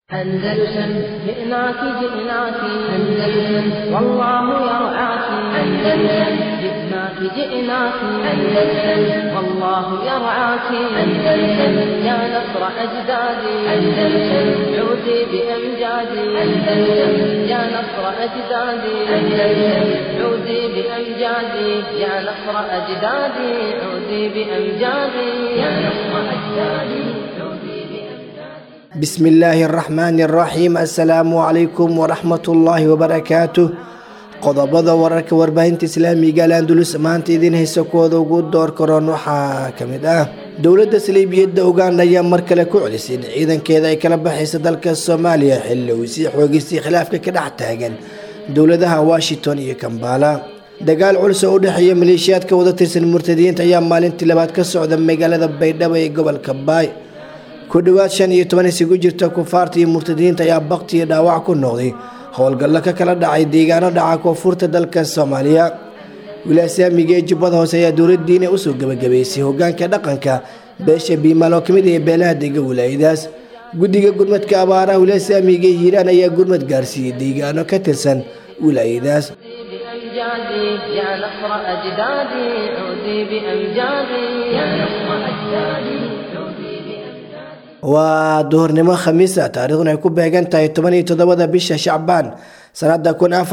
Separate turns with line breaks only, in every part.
أندلسن جئناك جئناك أندلسن والله يرعاك أندلسن جئناك جئناك أندلسن والله يرعاك أندلسن يا نصر أجدادي أندلسن عودي بأمجادي أندلسن يا نصر أجدادي أندلسن عودي بأمجادي يا نصر أجدادي عودي بأمجادي يا نصر أجدادي
بسم الله الرحمن الرحيم السلام عليكم ورحمة الله وبركاته qodobada wararka warbaahinta islaamiga Andalus maanta idin hayso kooda ugu door karoon waxa kamid ah dawladda Saldhigyada Uganda ayaa mar kale ku celisay ciidankeeda ay kala baxayso dalka Soomaaliya xilli uu si xoogisay khilaafka ka dhex taagan dawladaha Washington iyo Kampala dagaal culus oo u dhaxeeya maleeshiyaadka wada tirsan murtadiinta ayaa maalintii labaad ka socda magaalada Baydhabo ee gobolka Baay ku dhawaad 15 isugu jirta kufaarta iyo murtadiinta ayaa baqti iyo dhaawac ku noqday howlgalla ka kala dhacay deegaano dhaca koonfurta dalka Soomaaliya wilaasyaamiga Jubbada Hoose ayaa dowladdiina u soo gabagabeysay hoggaanka dhaqanka beesha Biimalo kamid ee beelaha deegaanka wilaayadaas guddiga gurmadka abaaraha wilaasyaamiga Hiiraan ayaa gurmad gaarsiiyay deegaano ka tirsan wilaayadaas
يا نصر أجدادي عودي بأمجادي يا نصر أجدادي
waa duhurnimo khamiis ah taariikhduna ay ku beegan tahay 17 bisha Shacbaan sanada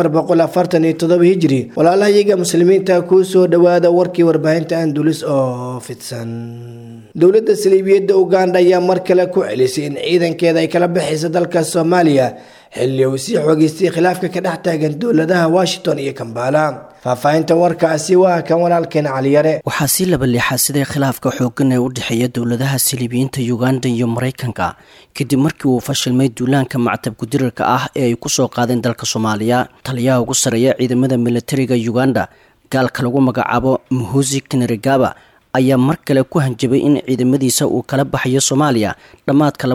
1447 hijri walaalahayaga muslimiinta ku soo dhawaada warkii warbaahinta Andalus oo fidsan dawladda Saldhigyada Uganda ayaa mar kale ku celisay in ciidankeeda ay kala baxayso dalka Soomaaliya xilli uu si xoogisay khilaafka ka dhex taagan dawladaha Washington iyo Kampala faafahinta warkaasi waa kan walaalkeen Cali Yare
waxaa si laba leexasaday khilaafka xooggan ee u dhaxeeya dawladaha Saldhigyada Uganda iyo Mareykanka kadib markii uu fashilmay duulaanka mactab gudirka ah ee ay ku soo qaadeen dalka Soomaaliya taliyaha ugu sareeya ciidamada militariga Uganda gaalka lagu magacaabo Muhoozi Kainerugaba ayaa mar kale ku hanjabay in ciidamadiisa uu kala baxayo Soomaaliya dhamaadka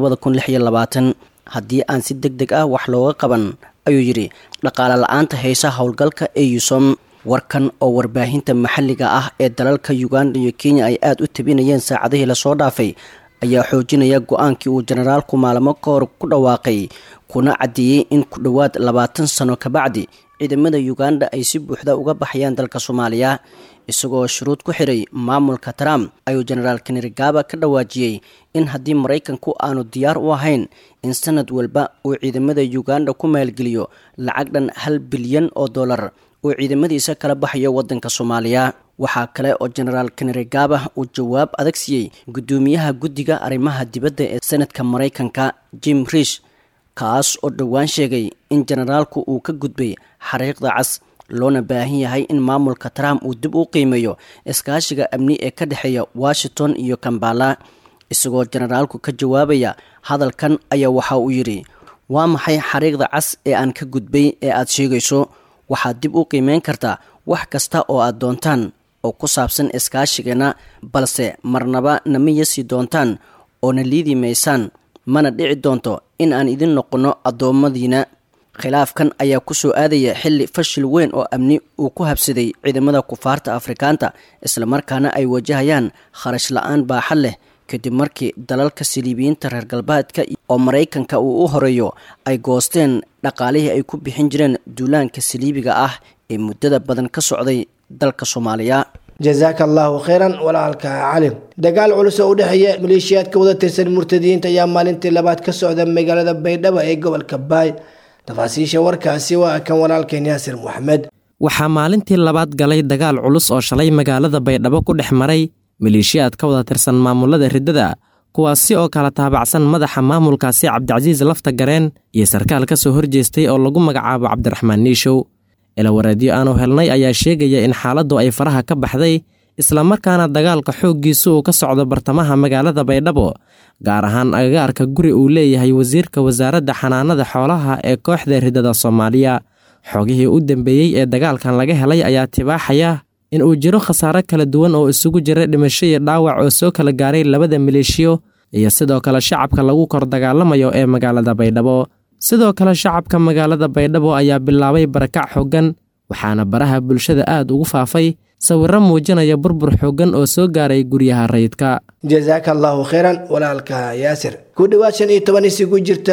2026 haddii aan si degdeg ah wax looga qaban ayuu yiri dhaqaale la'aanta haysa howlgalka EUSOM warkan oo warbaahinta maxalliga ah ee dalalka Uganda iyo Kenya ay aad u tabinayeen saacadihii la soo dhaafay ayaa xoojinaya go'aankii uu generaalku maalmo ka hor ku dhawaaqay kuna cadeeyay in ku dhawaad 20 sano ka bacdi ciidamada Uganda ay si buuxda uga baxayaan dalka Soomaaliya isagoo shuruud ku xiray maamulka Trump ayuu generaal Kainerugaba ka dhawaajiyay in haddii Mareykanku aanu diyaar u ahayn in sanad walba uu ciidamada Uganda ku maalgeliyo lacag dhan $1 bilyan oo uu ciidamadiisa kala baxayo wadanka Soomaaliya waxaa kale oo generaal Kainerugaba uu jawaab adag siiyay gudoomiyaha guddiga arrimaha dibadda ee sanadka Mareykanka Jim Risch kaas oo dhawaan sheegay in generaalku uu ka gudbay xariiqda cas loona baahan yahay in maamulka Trump uu dib u qiimeeyo iskaashiga amni ee ka dhaxeeya Washington iyo Kampala isagoo generaalku ka jawaabaya hadalkan ayaa waxa uu yiri waa maxay xariiqda cas ee aan ka gudbay ee aad sheegayso waxaad dib u qiimeyn kartaa wax kasta oo aad doontaan oo ku saabsan iskaashigeena balse marnaba namiyasi doontaan oo na liidi maysaan mana dhici doonto in aan idin noqono adoomadiina khilaafkan ayaa ku soo aadaya xilli fashil weyn oo amni uu ku habsaday ciidamada kufaarta Afrikaanta isla markaana ay wajahayaan kharash la'aan baaxad leh kadib markii dalalka Saldhigyada reer galbeedka oo Mareykanka uu u horeeyo ay goosteen dhaqaalihii ay ku bixin jireen duulaanka Saldhigga ah ee muddada badan ka socday dalka Soomaaliya
jazakallahu khairan walaalka Cali dagaal culus oo u dhaxeeya maleeshiyaadka wada tirsan murtadiinta ayaa maalintii labaad ka socda magaalada Baydhabo ee gobolka Baay tafaasiisha warkaasi waa kan walaalkeen Yaasir Maxamed
waxaa maalintii labaad galay dagaal culus oo shalay magaalada Baydhabo ku dhex maray maleeshiyaad ka wada tirsan maamulada ridada kuwaasi oo kala taabacsan madaxa maamulkaasi Cabdicasiis Lafta Gareen iyo sarkaal ka soo horjeestay oo lagu magacaabo Cabdiraxmaan Niishow ila waraadiyo aanu helnay ayaa sheegaya in xaaladdu ay faraha ka baxday isla markaana dagaalka xooggiisu uu ka socdo bartamaha magaalada Baydhabo gaar ahaan agagaarka guri uu leeyahay wasiirka wasaaradda xanaanada xoolaha ee kooxda ridada Soomaaliya xogihii u dambeeyay ee dagaalkan laga helay ayaa tibaaxaya in uu jiro khasaare kala duwan oo isugu jira dhimasho iyo dhaawac oo soo kala gaaray labada maleeshiyo iyo sidoo kale shacabka lagu kor dagaalamayo ee magaalada Baydhabo sidoo kale shacabka magaalada Baydhabo ayaa bilaabay barakac xooggan waxaana baraha bulshada aad ugu faafay sawirro muujinaya burbur xooggan oo soo gaaray guryaha rayidka
jazakallahu khairan walaalka Yaasir ku dhawaad 15 isugu jirta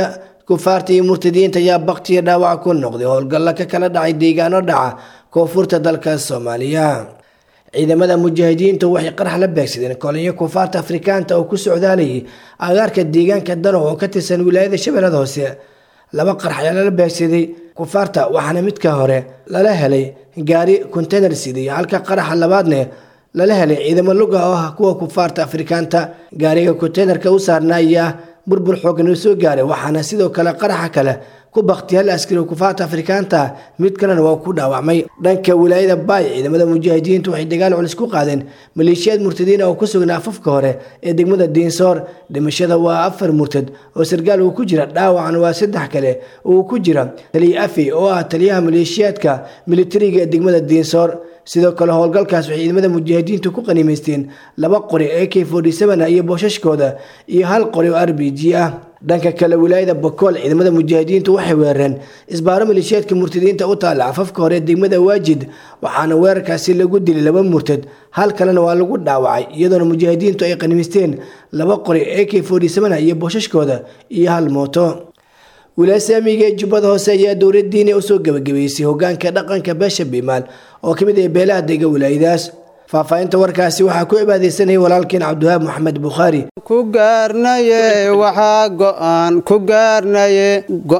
kufaarta iyo murtadiinta ayaa baktiya dhaawac ku noqday howlgalla ka kala dhacay deegaano dhaca koonfurta dalka Soomaaliya. ciidamada mujaahidiintu waxay qarax la beegsadeen kolonyo kufaarta Afrikaanta oo ku socdaalayay agaarka deegaanka Dano oo ka tirsan wilaayada Shabeellada Hoose. laba qarax ayaa la beegsaday kufaarta waxaana midka hore lala helay gaari container sidii halka qaraxa labaadna lala helay ciidamo luga oo ah kuwa kufaarta Afrikaanta. gaariga containerka u saarnaya burbur xooggan soo gaaray waxaana sidoo kale qaraxa kale ku baqtiyay askari kufaarta Afrikaanta mid kalena waa ku dhaawacmay. dhanka wilaayada Baay ciidamada mujaahidiintu waxay dagaal culus ku qaadeen maleeshiyad murtadiin oo ku sugnaa afafka hore ee degmada Diinsoor. dhimashada waa 4 murtad oo sargaal uu ku jira, dhaawacna waa 3 kale oo ku jira taliye afi oo ah taliyaha maleeshiyadka militariga ee degmada Diinsoor. sidoo kale howlgalkaas waxay ciidamada mujaahidiintu ku qaniimaysteen 2 qori AK47 iyo boosashkooda iyo 1 qori oo RPG ah. dhanka kale wilaayada Bakool ciidamada mujaahidiintu waxay weerareen isbaaro maleeshiyadka murtadiinta u taala afafka hore degmada Waajid waxaana weerarkaasi lagu dilay 2 murtad, hal kalena waa lagu dhaawacay iyadoo mujaahidiintu ay qaniimaysteen 2 qori AK47 iyo boosashkooda iyo 1 mooto. wilaasamiga Jubbada Hoose ayaa dowladdiina u soo gabagabeysay hoggaanka dhaqanka beesha Biimaal oo kamid ah beelaha dega wilaayadaas. faahfaahinta warkaasi waxaa ku cibaadeysanay walaalkeen Cabdiwahaab Maxamed Bukhari.
ku gaarnaye waxaa go'aan ku gaarnaye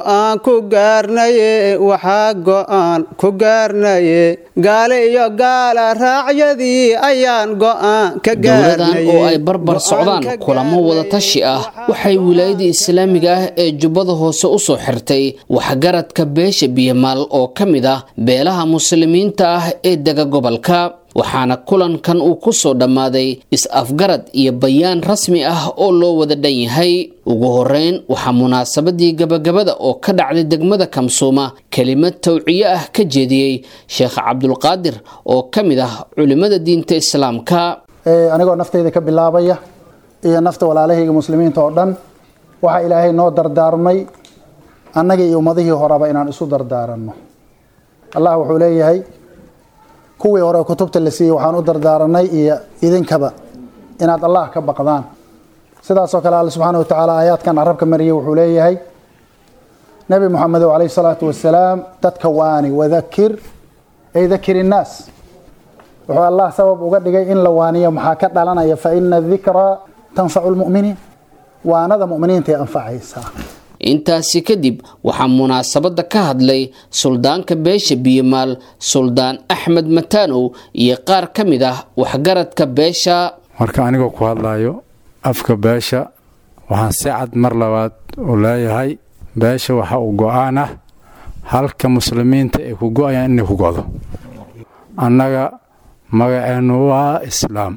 waxaa go'aan ku gaarnaye gaale iyo gaala raacyadii ayaan go'aan ka gaarnaye.
dowladan oo ay barbar socdaan kulamo wada tashi ah waxay wilaayada islaamiga ah ee Jubbada Hoose u soo xirtay waxgaradka beesha Biimaal oo kamid ah beelaha muslimiinta ah ee dega gobolka. waxaana kulankan uu ku soo dhamaaday is-afgarad iyo bayaan rasmi ah oo loo wada dhan yahay. ugu horeyn waxaa munaasabadii gabagabada oo ka dhacday degmada Kamsuuma kelimad tawciye ah ka jeediyey Sheekh Cabdulqaadir oo kamid ah culimada diinta Islaamka.
anigoo naftayda ka bilaabaya iyo nafta walaalahayga muslimiinta oo dhan waxa Ilaahay noo dardaarmay annaga iyo ummadihii horeba inaan isu dardaaranno. Allah wuxuu leeyahay kuwii hore kutubta la siiyay waxaan u dardaaranay iyo idinkaba inaad Allah ka baqdaan. sidaas oo kale Allah subhanahu wa ta'ala aayadkan arabka mariyay wuxuu leeyahay Nabi Muhammad alayhi salatu wasalaam dadka waani wadakir ay dhakirin naas. wuxuu Allah sabab uga dhigay in la waaniyo maxaa ka dhalanaya fa inna dhikra tanfa'u almu'minin waanada mu'miniinta anfacaysa.
intaasi kadib waxaa munaasabada ka hadlay suldaanka beesha Biimaal Suldaan Axmed Mataanow iyo qaar kamid ah waxgaradka beesha.
marka anigoo ku hadlayo afka beesha waxaan si cad mar labaad u leeyahay beesha waxa uu go'aan ah halka muslimiinta ay ku go'ayaan inay ku go'do. annaga magaceenu waa Islaam.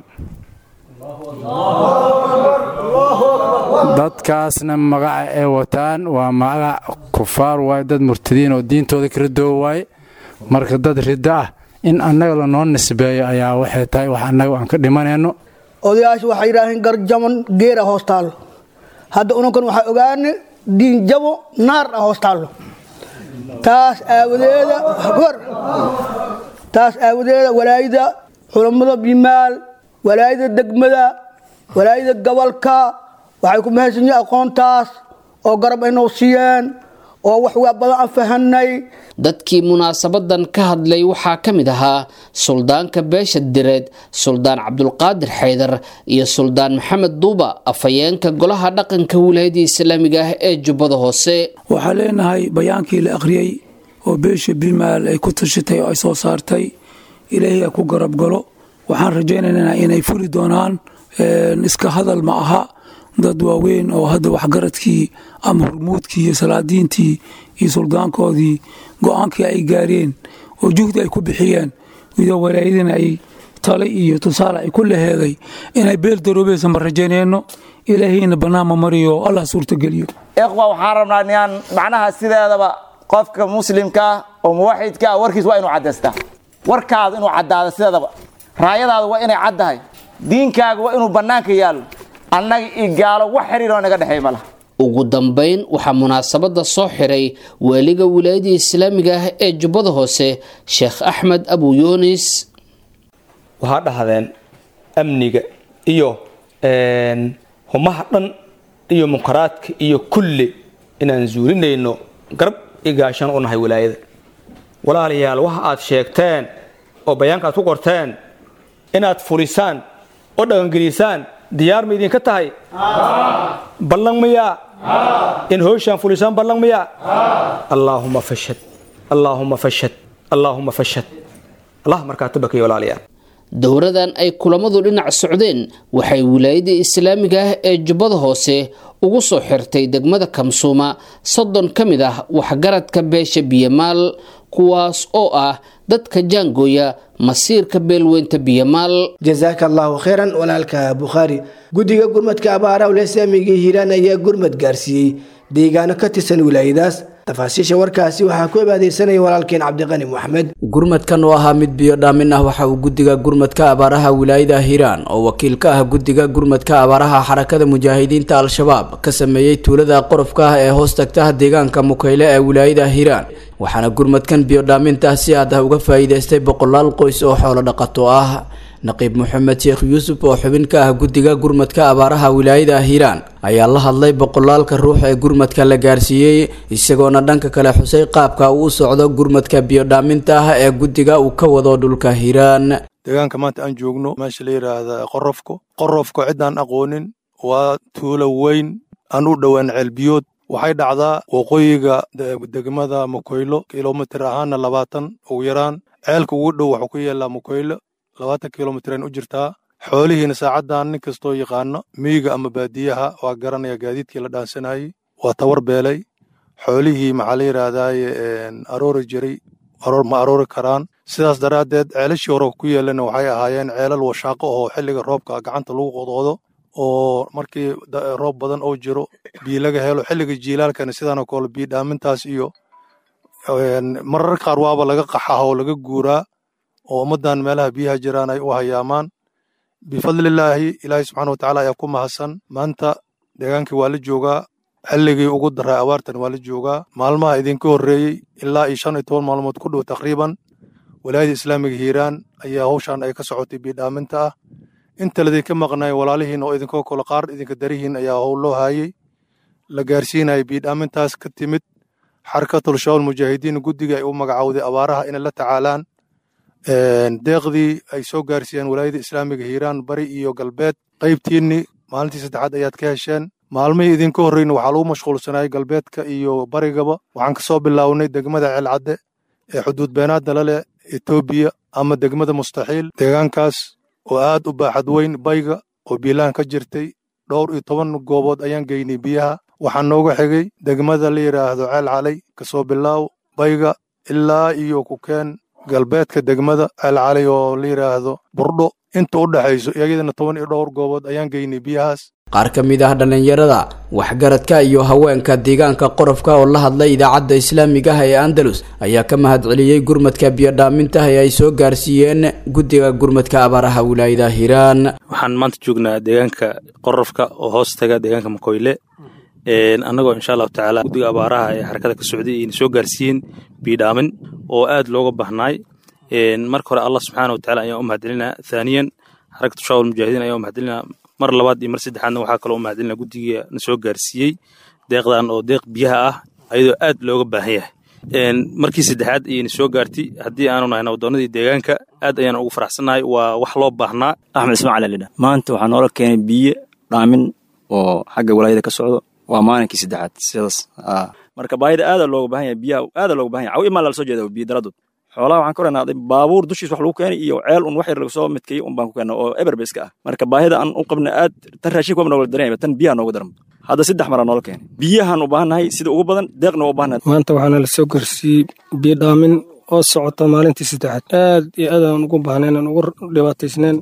dadkaasna magaca ay wataan waa magac kufaar waay, dad murtadiin oo diintooda ka ridoo waay. marka dad ridda ah in annaga la noo nisbeeyo ayaa waxay tahay wax annaga aan ka dhimanayno.
odayaashu waxay yidhaaheen garjaman geera hoos taalo. hadda unankan waxaa ogaane diin jabo naar ah hoos taalo. taas aawadeeda walaayada culamada Biimaal, walaayada degmada, walaayada gobolka waxay ku mahadsan yihiin aqoontaas oo garab ay noo siiyeen oo wax badan aan fahanay.
dadkii munaasabadan ka hadlay waxaa kamid ahaa suldaanka beesha Direed Suldaan Cabdulqaadir Xaydar iyo Suldaan Maxamed Duuba afayeenka golaha dhaqanka wilaayada islaamiga ah ee Jubbada Hoose.
waxaa leenahay bayaankii la akhriyay oo beesha Biimaal ay ku tashatay oo ay soo saartay Ilaahay ku garab galo. waxaan rajaynaynaa inay fuli doonaan iska hadal ma aha dad waaweyn oo hadda waxgaradkii ama hormuudkii iyo salaadiintii iyo suldaankoodii go'aankii ay gaareen oo juhdi ay ku bixiyeen iyadoo walaayadina ay tale iyo tusaale ay ku leheeday inay beel daroobaysa ma rajaynayno. ilaahayna banaama mariyo Allah suurtageliyo.
ikhwa waxaan rabnaa inaan macnaha sideedaba qofka muslimka oo muwaxidka warkiis waa inuu cadeystaa. warkaada inuu cadaado sideedaba raayadaada waa inay caddahay, diinkaaga waa inuu banaanka yaalo. annaga igaalo wax xiriir oo naga dhaxay malaha.
ugu dambeyn waxaa munaasabada soo xiray waaliga wilaayada islaamiga ah ee Jubbada Hoose Sheekh Axmed Abu Yunis.
waxaa dhahdeen amniga iyo humaha dhan iyo munkaraadka iyo kulli inaan zuulinayno garab iyo gaashaan u nahay wilaayada walaalayaal waxa aad sheegteen oo bayaanka aad ku qorteen inaad fulisaan oo dhaqangelisaan diyaar ma idinka tahay ballan miyaa in howshaan fulisaan ballan miyaa allaahumma fashhad allaahumma fashhad allaahumma fashhad allah markaa tabakay walaalayaal
dowradan ay kulamadu dhinac socdeen waxay wilaayada islaamiga ah ee jubbada hoose ugu soo xirtay degmada Kamsuuma 30 ka mid ah waxgaradka beesha Biyamaal kuwaas oo ah dadka jaangooya masiirka beelweynta Biyamaal.
jazakallahu khairan walaalka Bukhari. gudiga gurmadka abaaraha islaamiga Hiiraan ayaa gurmad gaarsiiyay deegaano ka tirsan wilaayadaas. tafaasiisha warkaasi waxaa ku abaadeysanaya walaalkeen Cabdiqani Maxamed.
gurmadkan oo ahaa mid biyo dhaamin ah waxa uu gudiga gurmadka abaaraha wilaayada Hiiraan oo wakiil ka ah gudiga gurmadka abaaraha xarakada mujaahidiinta al-shabaab ka sameeyay tuulada qorofka ah ee hoos tagta deegaanka Mukayle ee wilaayada Hiiraan. waxaana gurmadkan biyo dhaaminta si aad uga faa'iideystay boqolaal qoys oo xoolo dhaqato ah. naqiib Maxamed Sheekh Yuusuf oo xubin ka ah gudiga gurmadka abaaraha wilaayada Hiiraan ayaa la hadlay boqolaalka ruux ee gurmadka la gaarsiiyay isagoona dhanka kale xusay qaabka uu socdo gurmadka biyo dhaaminta ah ee gudiga uu ka wado dhulka Hiiraan.
deegaanka maanta aan joogno meesha la yiraahdo qorofko cidaan aqoonin waa tuulo weyn aan u dhawaan ceelbiyood waxay dhacdaa waqooyiga degmada Mukoylo kiiloomitir ahaan 20 ugu yaraan ceelka ugu dhow waxa ku yaala Mukoylo 20 kiiloomitir u jirtaa xoolihiina saacadan nin kastoo yaqaano miyiga ama baadiyaha waa garanaya gaadiidkii la dhaansanayay waa tawar beelay xoolihii maxaa la yiraahdaa aroori jiray ma aroori karaan sidaas daraadeed ceelashii hore ku yeelana waxay ahaayeen ceelal washaaqo oo xilliga roobka gacanta lagu qodoodo oo markii roob badan oo jiro biyo laga helo xilliga jiilaalkana sidaan oo kale biyo dhaamintaas iyo marar qaar waaba laga qaxaa oo laga guuraa oo ummadan meelaha biyaha jiraan ay u hayaamaan bifadlilaahi ilaahay subxaanahu wa tacaala ayaa ku mahadsan maanta deegaankii waa la joogaa xilligii ugu daray abaartan waa la joogaa maalmaha idinka horreeyey ilaa 15 maalmood ku dhow taqriiban walaayada islaamiga Hiiraan ayaa hawshan ay ka socotay biyo dhaaminta ah inta ladinka maqnay walaalihiin oo idinkoo kala qaar idinka darihiin ayaa howlo hayay la gaarsiinay biyo dhaamintaas ka timid xarakatul shabaab mujaahidiin gudiga ay u magacawday abaaraha in la tacaalaan deeqdii ay soo gaarsiiyeen walaayada islaamiga Hiiraan bari iyo galbeed qaybtiinni maalintii saddexaad ayaad ka hesheen maalmihii idinka horreeyna waxaa lagu mashquulsanayay galbeedka iyo barigaba waxaan ka soo bilownay degmada Ceelcadde ee xuduud beenaadda la leh Itoobiya ama degmada Mustaxiil deegaankaas oo aad u baaxad weyn bayga oo biilaan ka jirtay dhowr iyo 10 goobood ayaan geynay biyaha waxaan nooga xigay degmada la yiraahdo Ceel Calay ka soo bilaaw bayga ilaa iyo ku keen galbeedka degmada Ceel Calay oo la yiraahdo Burdho inta u dhaxayso iyagana 10 iyo dhowr goobood ayaan geynay biyahaas.
qaar ka mid ah dhalinyarada waxgaradka iyo haweenka deegaanka qorofka oo la hadlay idaacadda islaamiga ah ee Andalus ayaa ka mahadceliyay gurmadka biyo dhaaminta ee ay soo gaarsiiyeen gudiga gurmadka abaaraha wilaayada Hiiraan.
waxaan maanta joognaa deegaanka qorofka oo hoos taga deegaanka Mukoyle annagoo insha Allah taala gudiga abaaraha ee xarakada ka socday in soo gaarsiin biyo dhaamin oo aad looga baahnay marka hore Allah subhanahu wa taala ayaa u mahadcelinaa thaniyan xarakada shabaab mujaahidiin ayaa u mahadcelinaa mar labaad iyo mar saddexaadna waxaa kaloo u mahadcelinaa gudiga na soo gaarsiiyey deeqdan oo deeq biyaha ah ayadoo aad looga baahan yahay markii saddexaad ayayna soo gaartay haddii aanu nahay nabdoonnadii deegaanka aad ayaan ugu faraxsannahay waa wax loo baahnaa.
Axmed Ismaaciil Alidha maanta waxaa noola keenay biyo dhaamin oo xagga walaayada ka socdo waa maalinkii saddexaad sidaas marka baahida aad looga baahan yahay biyaha aad looga baahan yahay cawi ma la soo jeedaa biyo daradood xoolaha waxaan ka ranaaday baabuur dushiis wax lagu keenay iyo ceel wax yar lagu soo midkay baan ku keenay oo eberbeska ah marka baahida aan u qabna aad tan raashin kuma nooga dareemay tan biyaha nooga daran hadda 3 mar noola keenay biyahan u baahanahay sida ugu badan deeqna u baahanahay
maanta waxaana la soo gaarsiiyay biyo dhaamin oo socota maalintii saddexaad aad iyo aad aan ugu baahneen aan ugu dhibaataysneen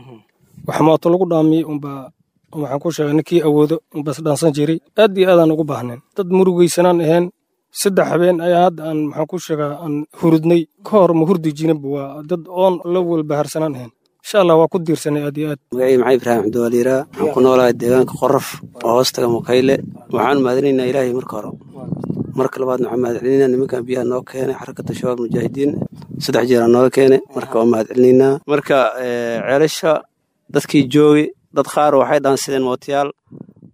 waxa mooto lagu dhaamiyay waxaan ku sheegay ninkii awoodo bas dhaansan jiray aad iyo aad aan ugu baahneen dad murugaysanaan ahayn 3 habeen ayaa hadda aan maxaan ku sheegaa aan hurdnay ka hor ma hurdi jirinba waa dad oon la walbaharsanaan ahayn insha Allah waa ku diirsanay aad iyo aad
magacay maxay Ibraahim Abdulwaliira waxaan ku noolahay deegaanka Qorof oo hoos taga Mukayle waxaan mahadcelinaynaa Ilaahay marka hore marka labaad waxaan mahadcelinaynaa nimanka biyaha noo keenay xarakada shabaab mujaahidiin 3 jeer noo keenay marka waa mahadcelinaynaa marka ceelasha dadkii joogay dad qaar waxay dhaansadeen mootiyaal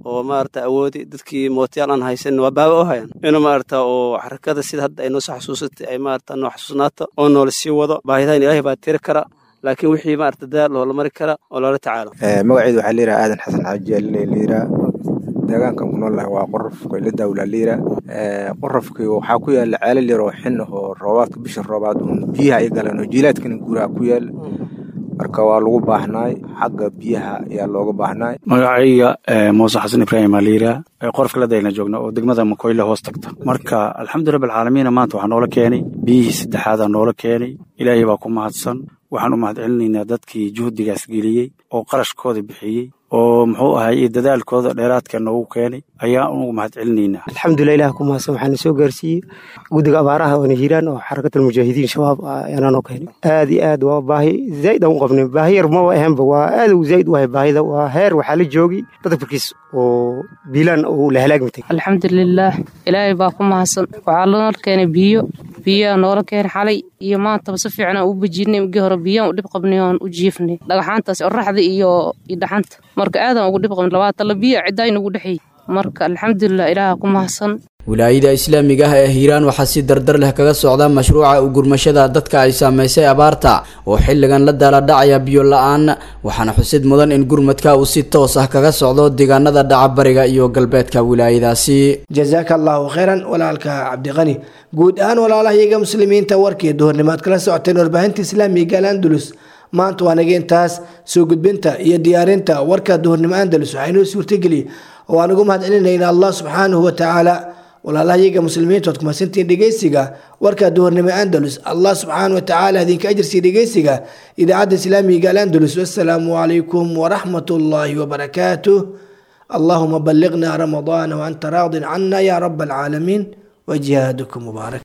oo maarata awoodi dadkii mootiyaal aan haysan waa baaba u hayan inuu maarata oo xarakada sida hadda ay noo soo xasuusatay ay maarata noo xasuusnaato oo noola sii wado baahidahan ilaahay baa tiri kara laakiin wixii maarata daal loola mari kara oo loola tacaalo
magaceedu waxaa layidhaha aadan xasan xaaji layidhaha deegaankan ku nool waa qorofka ila dawla liira qorofkii waxaa ku yaala ceelal yar oo xin oo roobaadka bisha roobaad biyaha ay galeen oo jiilaadkana guuraha ku yaala marka waa lagu baahnaay xagga biyaha ayaa looga baahnaay
magacayga muuse xasan ibraahim aliira qorofka la dayna joogna oo degmada makoyle hoos tagta marka alxamdu rabbil caalamiin maanta waxaa noola keenay biyihii saddexaada noola keenay ilaahay baa ku mahadsan waxaan u mahadcelinaynaa dadkii juhdigaas geliyey oo qarashkooda bixiyey oo muxuu ahay dadaalkooda dheeraadka noogu keenay ayaa ugu mahadcelinaynaa
alxamdulilah ilaah ku mahadsan waxaana soo gaarsiiyey guddiga abaaraha oo hiiraan oo xarakatul mujaahidiin shabaab ayaana noo keenay aad iyo aad waa baahi zaid aan u qabnay baahi yar maba ahaanba waa aad u zaid u hay baahida waa heer waxaa la joogay badafkiis oo biilaan uu la halaagmitay
alxamdulilah ilaahay baa ku mahadsan waxaa lanoo keenay biyaa noola keenay xalay iyo maantaba si fiican aan u bajinay migi hore biyaan u dhib qabnay oon u jiifnay dhagaxaantaas oraxda iyo dhaxanta marka aadaan ugu dhib qabnay labaatan biyo cidayna ugu dhexeeyay marka alxamdulilah ilaaha ku mahadsan
wilaayada islaamiga ah ee hiiraan waxaa si dardar leh kaga socda mashruuca u gurmashada dadka ay saameysay abaarta oo xilligan la daala dhacaya biyo la-aan waxaana xusid mudan in gurmadka uu si toos ah kaga socdo deegaanada dhaca bariga iyo galbeedka wilaayadaasi
jazaaka allahu khayran walaalka cabdiqani guud ahaan walaalahayaga muslimiinta warkii duhurnimaad kala socoteen warbaahinta islaamiga al-andalus maanta waa naga intaas soo gudbinta iyo diyaarinta warka duhurnimo andalus waxaa inoo suurtageliyey oo aan ugu mahadcelinaynaa allah subxaanahu watacaala walaalahayaga muslimiinta ood kumasantiin dhegeysiga warka duhurnimo andalus allah subxaanahu watacaala idinka ajirsiiya dhegeysiga idaacadda islaamiga al-andalus wassalaamu calaykum waraxmatullaahi wabarakaatuh allahuma balliqna ramadaana waanta raadin cana ya raba alcaalamiin وجهادكم مبارك.